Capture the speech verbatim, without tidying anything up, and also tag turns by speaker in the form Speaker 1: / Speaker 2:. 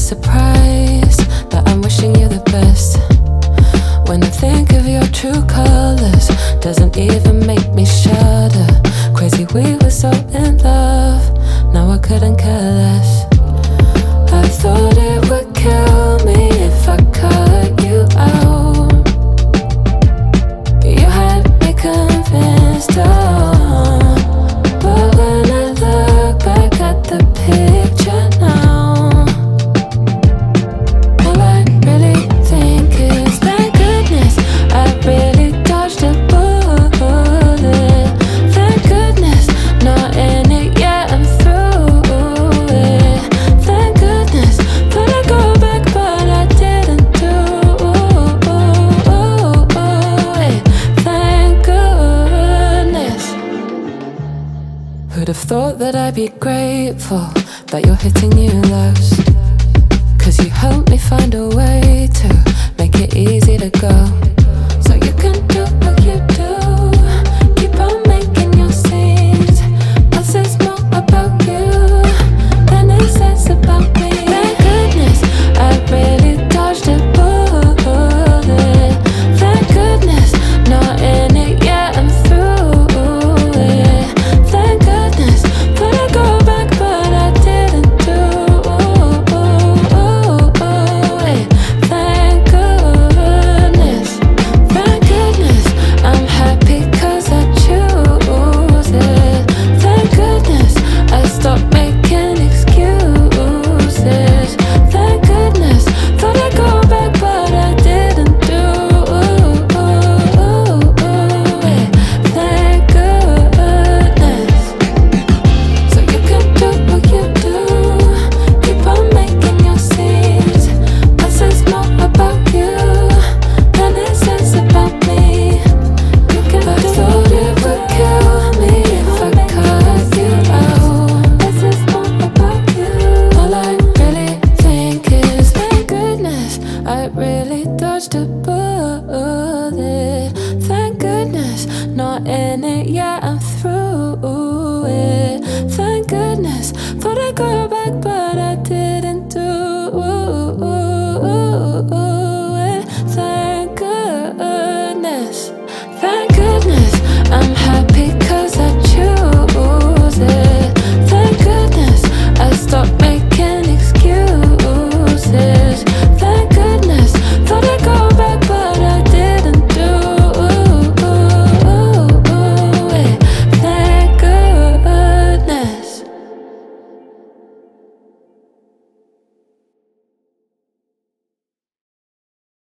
Speaker 1: surprised that I'm wishing you the best. When I think of your true colors, doesn't even make me shudder. Crazy we were so in love, now I couldn't care less. I thought it would kill me if I cut you out. You had me convinced, oh, but when I look back at the picture now, all I really think is thank goodness I really dodged a bullet. Thank goodness, not in it yet, I'm through it. Thank goodness, thought I'd go back but I didn't do it. Thank goodness. Who'd have thought that I'd be grateful that you're hitting new lows? Cause you helped me find a way to make it easy to go. So you can do what you do, keep on making your scenes. What says more about you than it says about me? Thank goodness I really dodged a bullet. Thank goodness, not in it yet, I'm through it. Thank goodness, thought I'd go back but I didn't do it. Thank goodness, thank goodness, I'm happy cause I choose it. Thank goodness, I stopped making excuses. Thank goodness, thought I'd go back but I didn't do it. Thank goodness. So you can do what you do, keep on making your scenes. What says more about you than it says about me? You can I thought it would kill me if I cut you out. What says more about you? All I really think is thank goodness I really dodged a bullet. Thank goodness, not in it yet, I'm through it. Thank goodness, thought I'd go back but